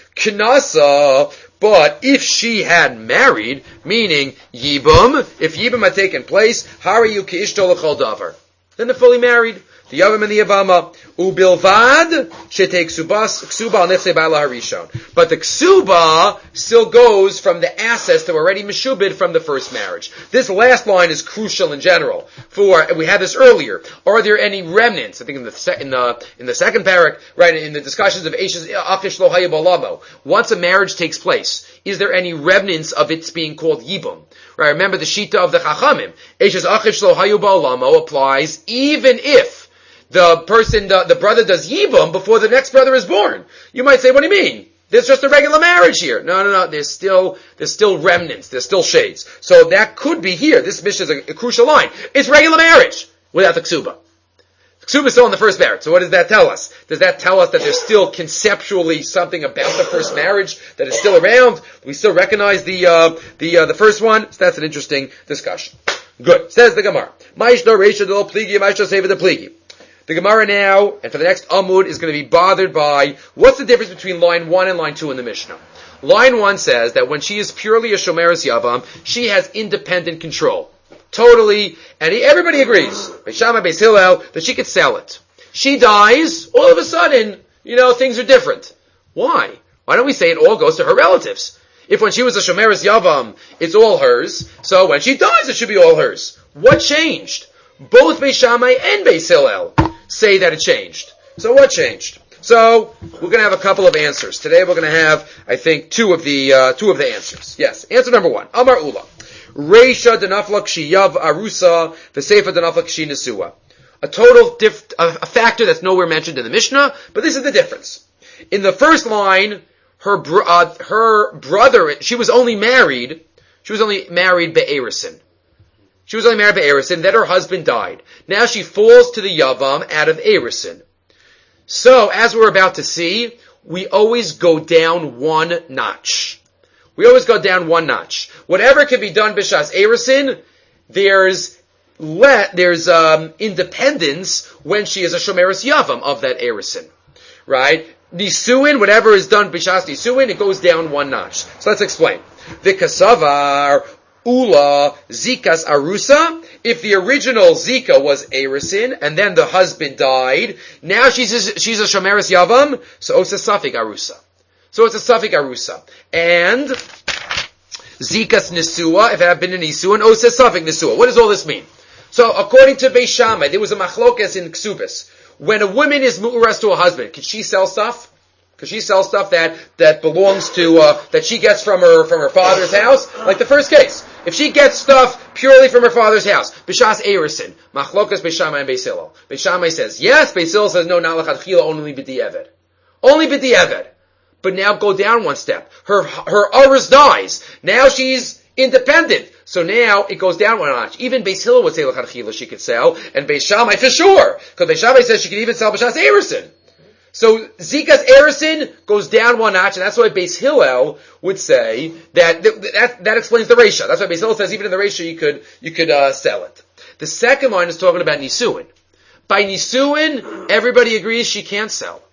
Knasa, but if she had married, meaning Yibum, if Yibum had taken place, Hari yu ki'ishto l'chol davar. Then they're fully married. The Yavam and the Yavama. Ubilvad, shetek ksubas, ksuba al nechsei ba'ala harishon. But the ksuba still goes from the assets that were already meshubid from the first marriage. This last line is crucial in general. For, we had this earlier. Are there any remnants? I think in the, se- in the, in the second parak, right, in the discussions of Eishes Achish Lo Hayab Olamo. Once a marriage takes place, is there any remnants of its being called Yibum? Right, remember the Shita of the Chachamim. Eishes Achish Lo Hayab Olamo applies even if the person, the, the brother does Yibum before the next brother is born. You might say, what do you mean? There's just a regular marriage here. No, no, no. There's still, there's still remnants. There's still shades. So that could be here. This mission is a, a crucial line. It's regular marriage without the ksuba. Ksuba is still in the first marriage. So what does that tell us? Does that tell us that there's still conceptually something about the first marriage that is still around? We still recognize the uh, the uh, the first one? So that's an interesting discussion. Good. Says the Gemara. The Gemara now, and for the next Amud, is going to be bothered by what's the difference between line one and line two in the Mishnah. Line one says that when she is purely a Shomeres Yavam, she has independent control. Totally, and he, everybody agrees, Beis Shammai, Beis Hillel, that she could sell it. She dies, all of a sudden, you know, things are different. Why? Why don't we say it all goes to her relatives? If when she was a Shomeres Yavam, it's all hers, so when she dies, it should be all hers. What changed? Both Beis Shammai and Beis Hillel say that it changed. So what changed? So we're going to have a couple of answers. Today we're going to have, I think, two of the uh, two of the answers. Yes, answer number one. Amar Ula. Reisha denafla kshi yav arusa, v'seifa denafla kshi nesua. A total diff, a, a factor that's nowhere mentioned in the Mishnah, but this is the difference. In the first line, her br- uh, her brother, she was only married, she was only married be'erisin. She was only married be'erisin, then her husband died. Now she falls to the yavam out of erisin. So, as we're about to see, we always go down one notch. We always go down one notch. Whatever can be done b'shas erisin, there's le- there's um, independence when she is a shomeres yavam of that erisin, right? Nisuin, whatever is done b'shas nisuin, it goes down one notch. So let's explain. V'kasavar ula zikas arusa. If the original zika was erisin and then the husband died, now she's a, she's a shomeres yavam, so it's a safik arusa. So it's a safik arusa. And zikas nisua, if it had been an nisuin, oh, it's a safik nisua. What does all this mean? So according to Beis Shammai, there was a machlokes in Ksubis. When a woman is mu'uras to a husband, can she sell stuff? Can she sell stuff that, that belongs to, uh, that she gets from her, from her father's house? Like the first case. If she gets stuff purely from her father's house, b'shas erisin, machlokas Beis Shammai and Beis Hillel. Beis Shammai says yes, Beis Hillel says no, not l'chadchila, only b'di'eved. Only b'di'eved. But now go down one step. Her, her aris dies. Now she's independent. So now it goes down one notch. Even Beis Hillel would say l'chadchila she could sell, and Beis Shammai for sure. Because Beis Shammai says she could even sell b'shas erisin. So Zika's erisin goes down one notch, and that's why Beis Hillel would say that that, that explains the Reisha. That's why Beis Hillel says even in the Reisha you could you could uh, sell it. The second line is talking about Nisuin. By Nisuin, everybody agrees she can't sell.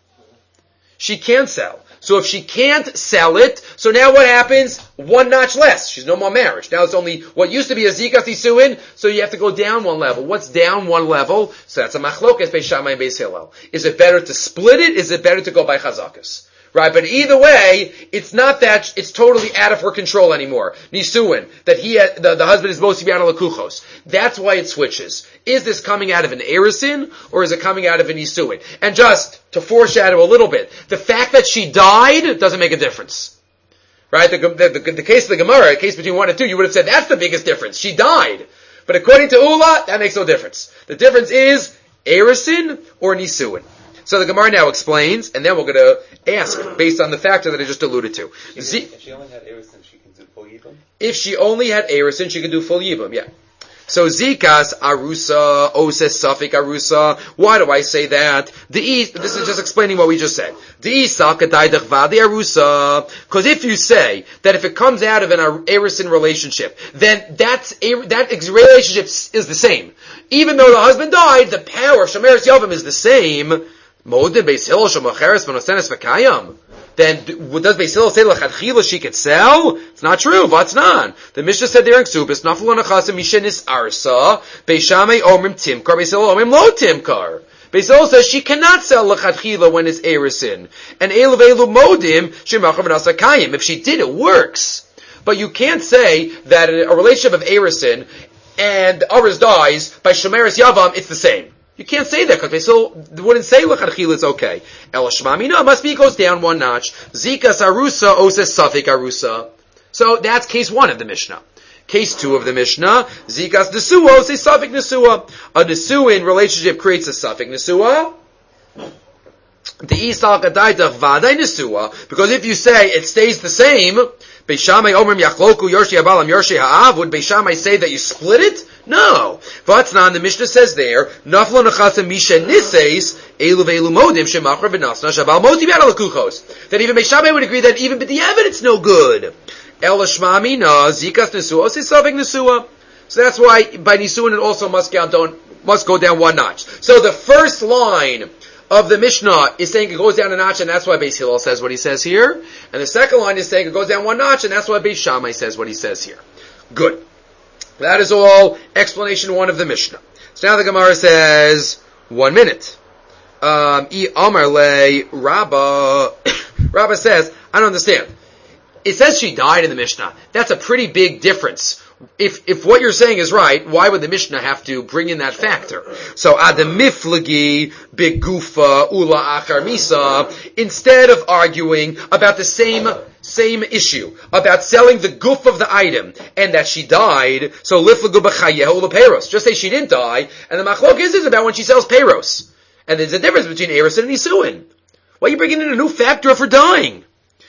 She can't sell. So if she can't sell it, so now what happens? One notch less. She's no more marriage. Now it's only what used to be a Zika's Nisuin, so you have to go down one level. What's down one level? So that's a machlokes Beis Shammai and Beis Hillel. Is it better to split it? Is it better to go by chazakas? Right, but either way, it's not that it's totally out of her control anymore. Nisuin, that he, the, the husband is supposed to be out of lakuchos. That's why it switches. Is this coming out of an erisin, or is it coming out of an nisuin? And just to foreshadow a little bit, the fact that she died doesn't make a difference. Right, the, the, the, the case of the Gemara, a case between one and two, you would have said that's the biggest difference. She died. But according to Ula, that makes no difference. The difference is erisin or nisuin. So the Gemara now explains, and then we're going to ask based on the factor that I just alluded to. She Z- if she only had erisin, she can do full yibum? If she only had erisin, she could do full yibum, yeah. So Zikas arusa, oses safik arusa. Why do I say that? The e, this is just explaining what we just said. The isa kadaydach vadi arusa. Because if you say that if it comes out of an erisin relationship, then that's that relationship is the same. Even though the husband died, the power of shomeres yavam is the same. Modim Beis Hillel shomacheres v'nosenes v'kayam. Then does Beis Hillel say l'chadchila she could sell? It's not true. What's not? The Mishnah said there in Ksubis, naflu anachasim mishenis arsa, Beis Shammai omrim timkar, Beis Hillel omrim lo timkar. Beis Hillel says she cannot sell l'chadchila when it's erisin. And elu ve'elu modim shemachar v'nasa kayim. If she did, it works. But you can't say that a relationship of erisin and the others dies by shomeres yavam, it's the same. You can't say that because they still wouldn't say l'chadchila it's okay. El shmami, no, it must be it goes down one notch. Zikas arusa oses safik arusa. So that's case one of the Mishnah. Case two of the Mishnah, zikas nesua oses safik nesua. A nesuin relationship creates a safik nesua. The isal kadaydach vaday nesua, because if you say it stays the same, Beis Shammai omrim yachloku yorshi habalam yorshi ha'av. Would Beis Shammai say that you split it? No. Vatznan, the Mishnah says there, naflo nechasa misha niseis elu ve'elu modim shemachar v'nasna shabal moti b'yad alakuchos. That even Beis Shammai would agree that even b'diavad it's no good. El shmami na zikas nesuos is saving nesua. So that's why by nisuin it also must go down, must go down one notch. So the first line of the Mishnah is saying it goes down a notch, and that's why Beis Hillel says what he says here. And the second line is saying it goes down one notch, and that's why Beis Shammai says what he says here. Good. That is all explanation one of the Mishnah. So now the Gemara says, one minute. Um, I Amar le Rabba. Rabba says, I don't understand. It says she died in the Mishnah. That's a pretty big difference. If if what you're saying is right, why would the Mishnah have to bring in that factor? So Adam Miflagi Bigufa Ula Achar Misa, instead of arguing about the same same issue, about selling the goof of the item and that she died, so Liflagu B'Chayehu Ula Peiros. Just say she didn't die, and the machlok is, is about when she sells Peiros. And there's a difference between Eros and Nisuin. Why are you bringing in a new factor of her dying?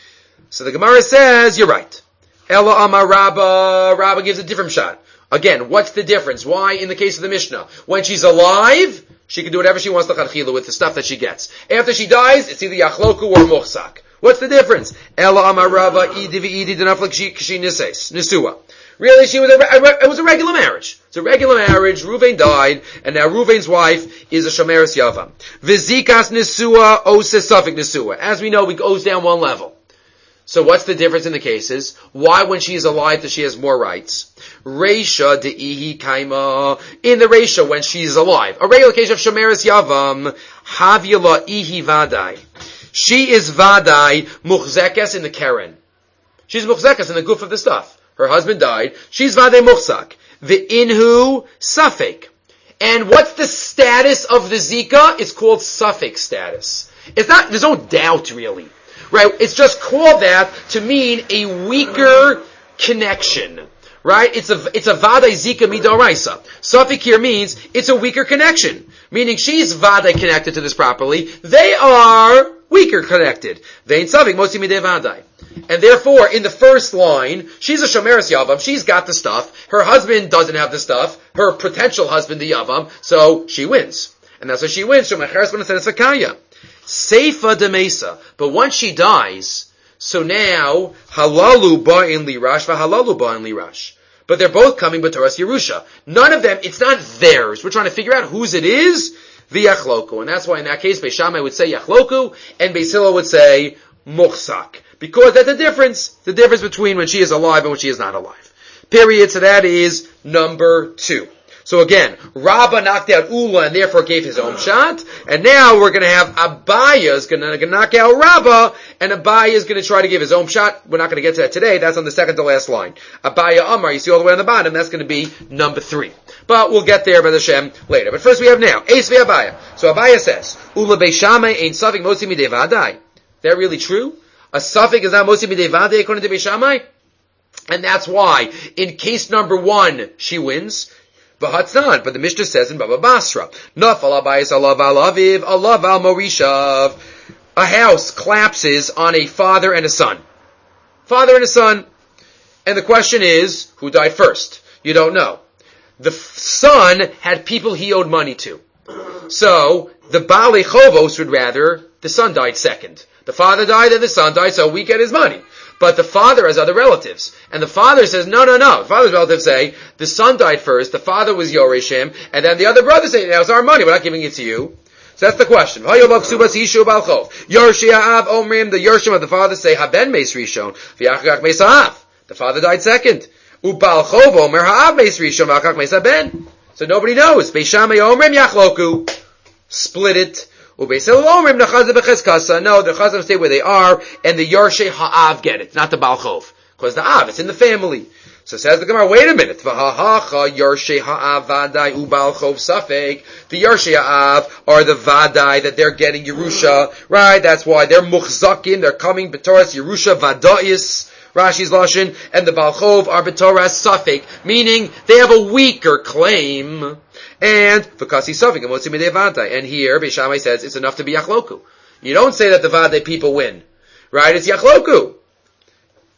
So the Gemara says, you're right. Ella Amar Rabba, Rabba gives a different shot. Again, what's the difference? Why, in the case of the Mishnah, when she's alive, she can do whatever she wants to Chadchila with the stuff that she gets. After she dies, it's either Yachloku or Muchsak. What's the difference? Ella Amar Rabba, Idi v'Idi d'naflik k'shi nises, Nisua. Really, she was a, a, it was a regular marriage. It's a regular marriage. Ruvain died, and now Ruvain's wife is a Shomeres Yavam. V'zikas Nisua, Ose Safik Nisua. As we know, it goes down one level. So what's the difference in the cases? Why when she is alive does she has more rights? Reisha de'ihi kaima. In the Reisha, when she is alive. A regular case of Shomeres Yavam. Havila ihi vadai. She is vadai muchzekes in the keren. She's muchzekes in the goof of the stuff. Her husband died. She's vadai muchzak. The inhu safek. And what's the status of the zika? It's called safek status. It's not, there's no doubt really. Right? It's just called that to mean a weaker connection. Right? It's a, it's a vadai zika midoraisa. Safek here means it's a weaker connection. Meaning she's vadai connected to this properly. They are weaker connected. They ain't safek mosi midei vadai. And therefore, in the first line, she's a Shomeres Yavam, she's got the stuff. Her husband doesn't have the stuff. Her potential husband, the Yavam, so she wins. And that's why she wins. Shomecheres b'nesenes v'kaya. Seifa de Mesa. But once she dies, so now, halalu ba'in lirash v'halalu ba'in lirash. But they're both coming b'toras Yerusha. None of them, it's not theirs. We're trying to figure out whose it is, v'yachloku. And that's why in that case, Beis Shammai would say yachloku, and Beis Hillel would say muchsak. Because that's the difference, the difference between when she is alive and when she is not alive. Period. So that is number two. So again, Rabbah knocked out Ula and therefore gave his own shot. And now we're going to have Abaya is going to knock out Rabbah, and Abaya is going to try to give his own shot. We're not going to get to that today. That's on the second to last line. Abaya Amar, you see all the way on the bottom, that's going to be number three. But we'll get there by the Shem later. But first we have now, Eis Abaya. So Abaya says, Ula Beis Shammai ein safek mosi midei vadai. That really true? A safek is not mosi midei vadai according to Beis Shammai? And that's why, in case number one, she wins. V'hatznan, but the Mishnah says in Baba Basra, Nafal abayis alav al aviv, alav al morishav. A house collapses on a father and a son. Father and a son. And the question is, who died first? You don't know. The son had people he owed money to. So, the Baalei Chovos would rather the son died second. The father died and the son died, so we get his money. But the father has other relatives. And the father says, no, no, no. The father's relatives say, the son died first, the father was Yoreshim, and then the other brothers say, now it's our money, we're not giving it to you. So that's the question. The Yorshim of the father say, Haben Meis Rishon, V'yachach Meis Ha'av. The father died second. Ubal Chov Omer Ha'av Meis Rishon, V'yachach Meis Haben. So nobody knows. Beis Shammai Omrim Yachloku. Split it. No, the Chazam stay where they are, and the Yorshei Ha'av get it, not the Baal Chov. Because the Av, it's in the family. So says the Gemara, wait a minute. Yorshei Ha'av Vadai Ubal Chov Safek. The Yorshei Ha'av are the Vadai that they're getting Yerusha, right? That's why they're Muchzakin, they're coming B'toras Yerusha Vada'is, Rashi's Lashon, and the Baal Chov are B'toras Safek, meaning they have a weaker claim. And V'kasi Safek and Motzi Midei Vadai. And here, Beis Shammai says it's enough to be Yachloku. You don't say that the Vadai people win. Right? It's Yachloku.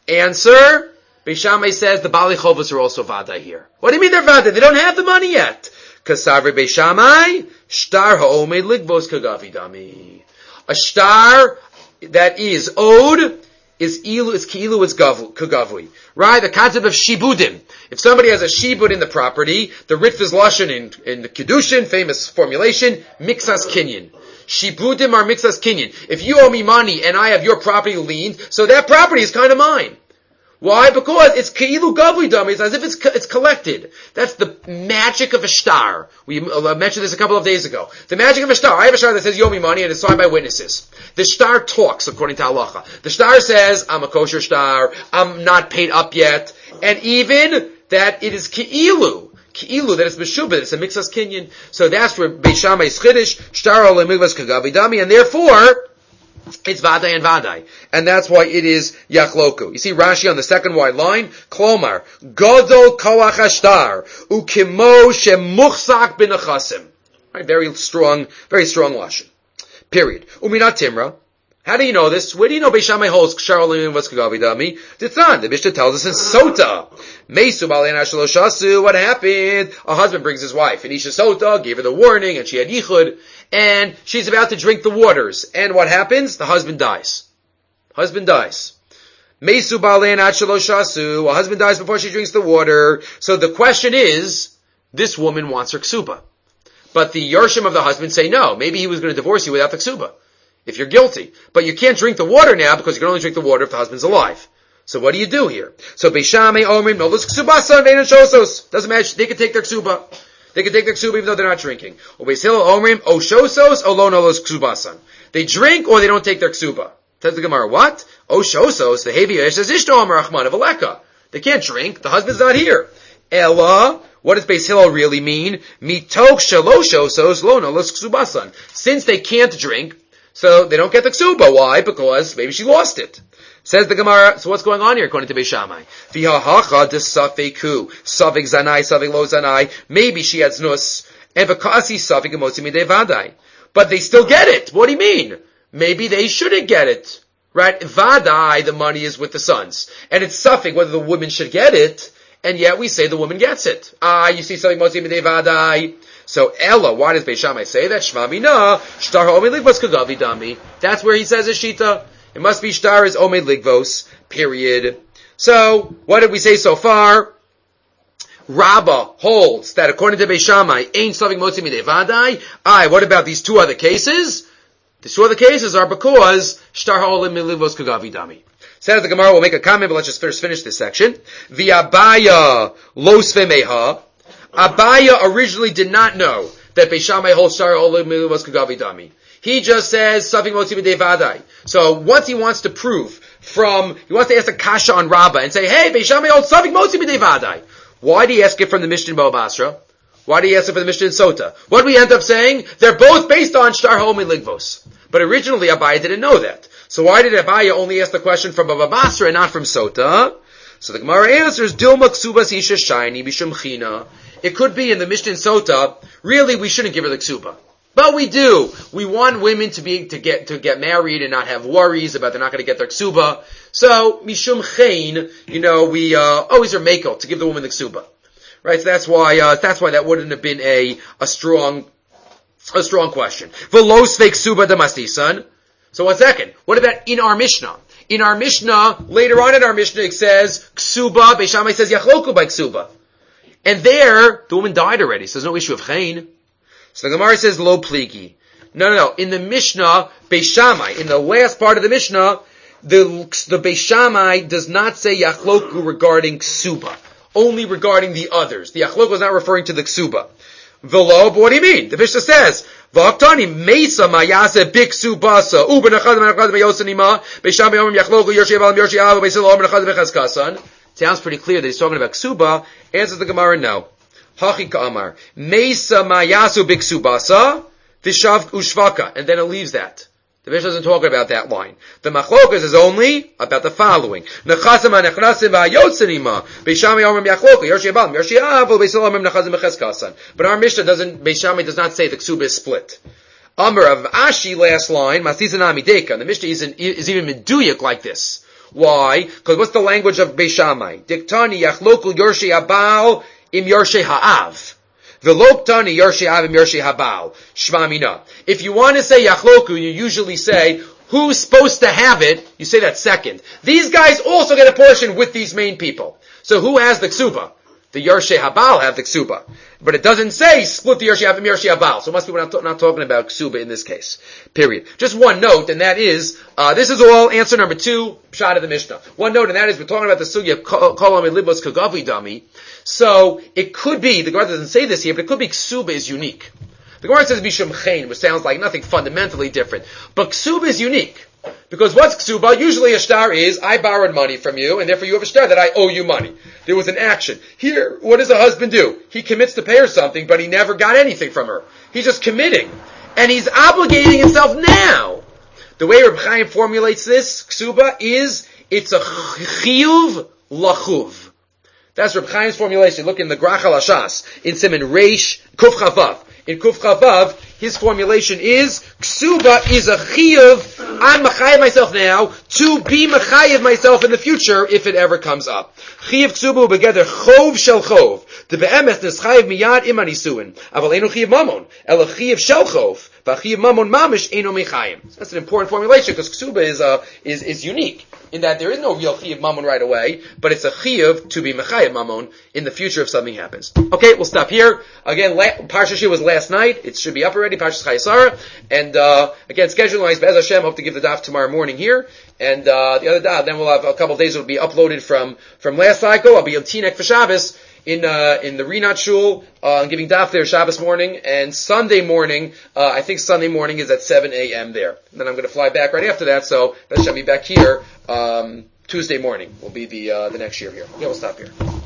Answer, Beis Shammai says the Bali Chovos are also Vadai here. What do you mean they're Vadai? They don't have the money yet. Kasavri Beis Shammai, Shtar ha'omed ligvos kagavi dami. A star that is owed is ilu, is ki'ilu, it's kagavui. Right? The concept of shibudim. If somebody has a shibud in the property, the Ritva's Lashon in, in the Kedushin, famous formulation, mixas kinyan. Shibudim are mixas kinyan. If you owe me money and I have your property liened, so that property is kind of mine. Why? Because it's keilu gavui dami. It's as if it's it's collected. That's the magic of a star. We uh, mentioned this a couple of days ago. The magic of a star. I have a star that says you owe me money and it's signed by witnesses. The star talks according to halacha. The star says, I'm a kosher star. I'm not paid up yet. And even that it is keilu. Keilu, that it's meshubah, it's a mixas kinyan. So that's where Beis Shammai is chiddush, star ole migvas kagavi dami, and therefore, it's Vadai and Vadai. And that's why it is Yachloku. You see Rashi on the second wide line, Klomar, Godol Koach Ashtar, Ukimo Shemuchzak B'Nechasim. Right, very strong, very strong Lashon. Period. Uminat Timra. How do you know this? Where do you know Beis Shammai holds Kshar Olim Vaskagavi Dami? Ditzan. The Mishnah tells us in Sota. Mesu Balein Ashaloshasu. What happened? A husband brings his wife, and Isha Sota gave her the warning, and she had Yichud, and she's about to drink the waters. And what happens? The husband dies. Husband dies. Mesu Balein Ashaloshasu. A husband dies before she drinks the water. So the question is, this woman wants her ksuba. But the Yershim of the husband say no. Maybe he was going to divorce you without the ksuba. If you're guilty. But you can't drink the water now because you can only drink the water if the husband's alive. So what do you do here? So Beis Shammai omrim nolos ksubasa veinan shosos. Doesn't matter. They can take their ksuba. They can take their ksuba even though they're not drinking. Or Beis Hillel omrim o shosos o lo nolos ksubasan. They drink or they don't take their ksuba. Tells the Gemara, what? O shosos, the hevi says ishto amar Achman of Aleka. They can't drink. The husband's not here. Ella, what does Beis Hillel really mean? Mitok shalosh shosos lo nolos ksubasan. Since they can't drink, so they don't get the ksuba. Why? Because maybe she lost it. Says the Gemara, so what's going on here according to Beis Shammai? V'hahacha desafeku. Safek zanai, safek lo zanai. Maybe she has nus. And v'kasi safek emotzi midei vadai. But they still get it. What do you mean? Maybe they shouldn't get it. Right? Vadai, the money is with the sons. And it's safek whether the woman should get it. And yet we say the woman gets it. Ah, you see safek emotzi midei vadai. So Ella, why does Beis Shammai say that? Shma mina, shtar ha'omed ligvos kagavi dami. That's where he says a shita. It must be shtar is omed ligvos, period. So, what did we say so far? Rabbah holds that according to Beis Shammai, ain't slavik motzi midei vadai. Aye, what about these two other cases? These two other cases are because shtar ha'omed ligvos kagavi dami. Says the Gemara, we'll make a comment, but let's just first finish this section. V'abaya los v'meha. Abaya originally did not know that Beis Shammai holds shtar olim was kagavi dami. He just says safek motzi midei vadai. So once he wants to prove from, he wants to ask a kasha on Rabbah and say, hey, Beis Shammai holds safek motzi midei vadai. Why do you ask it from the Mishnah in Bava Basra? Why do you ask it from the Mishnah in Sota? What do we end up saying? They're both based on shtar ha'omed ligvos. But originally Abaya didn't know that. So why did Abaya only ask the question from Bava Basra and not from Sota? So the Gemara answers, Dilma ksubas isha shayni b'shum china. It could be in the Mishnah in Sota, really we shouldn't give her the ksuba. But we do. We want women to be, to get, to get married and not have worries about they're not going to get their ksuba. So, mishum chein, you know, we, uh, always are makel to give the woman the ksuba. Right? So that's why, uh, that's why that wouldn't have been a, a strong, a strong question. V'los fake ksuba damastisan. So one second. What about in our Mishnah? In our Mishnah, later on in our Mishnah it says, ksuba, Beis Shammai says yachloku by ksuba. And there, the woman died already, so there's no issue of chein. So the Gemara says, lo pligi. No, no, no. In the Mishnah, Beis Shammai, in the last part of the Mishnah, the, the Beis Shammai does not say yachloku regarding ksuba. Only regarding the others. The yachloku is not referring to the ksuba. Velo, but what do you mean? The Mishnah says, v'aktani mesa mayase biksubasa, u benachad benachad beyosanima, Beis Shammai omim yachloku, yorshi aval yorshi av, Beis Hillel omim benachad bechaskasan. Sounds pretty clear that he's talking about ksuba. Answers the Gemara, no. Hachi ka'amar. Mesa mayasu biksubasa, vishav ushvaka. And then it leaves that. The Mishnah doesn't talk about that line. The machlokas is only about the following. Nechasima nechnasim v'ayotzenima. Beis Shammai omrim yachloka. Yorshi abalim. Yorshi aval. Beis Hillel omrim nechazim v'cheskasan. But our Mishnah doesn't, Beis Shammai does not say the ksuba is split. Amar of Ashi, last line. Masizanami deka. The Mishnah is, in, is even meduyik like this. Why? Because what's the language of Beis Shammai? Diktani yachloku yorshei habal im yorshei ha'av. Veloptani yorshei ha'av im yorshei habal. Shma mina. If you want to say yachloku, you usually say, who's supposed to have it? You say that second. These guys also get a portion with these main people. So who has the ksuba? The Yorshei Habal have the ksuba. But it doesn't say split the Yorshei Habal and Yorshei Habal. So it must be we're not, to- not talking about ksuba in this case. Period. Just one note, and that is, uh, this is all answer number two, pshat of the Mishnah. One note, and that is, we're talking about the sugya of kol amid libos kagavi dami. So it could be, the Gemara doesn't say this here, but it could be ksuba is unique. The Gemara says mishum chen, which sounds like nothing fundamentally different. But ksuba is unique. Because what's ksuba? Usually a shtar is, I borrowed money from you, and therefore you have a shtar that I owe you money. There was an action. Here, what does a husband do? He commits to pay her something, but he never got anything from her. He's just committing. And he's obligating himself now. The way Reb Chaim formulates this, ksuba, is, it's a chiyuv lachuv. That's Reb Chaim's formulation. Look in the Grach HaLashas, in Siman Reish, Kuf Chavav. In Kuf Chavav, his formulation is, ksuba is a chiyuv, I'm mechayev myself now, to be mechayev myself in the future, if it ever comes up. Chiyuv ksuba begeder chov shel chov. The be'emes neschayev miyad im anisuin. Aval eno chiyuv mamon. Ela chiyuv shel chov. V'chiyuv mamon mamish eno mechayim. That's an important formulation, because ksuba is, uh, is, is unique. In that there is no real chiyuv mamon right away, but it's a chiyuv to be mechayev mamon in the future if something happens. Okay, we'll stop here. Again, la- Parsha Shir was last night. It should be up already, Parshas Chayesara. And, uh, again, schedule-wise, Be'ez Hashem, hope to give the daf tomorrow morning here. And, uh, the other daf, then we'll have a couple of days, it'll be uploaded from, from last cycle. I'll be on Teaneck for Shabbos in, uh, in the Rinat Shul, uh, giving daf there Shabbos morning. And Sunday morning, uh, I think Sunday morning is at seven a.m. there. And then I'm going to fly back right after that, so that should be back here, um, Tuesday morning will be the, uh, the next year here. Yeah, we'll stop here.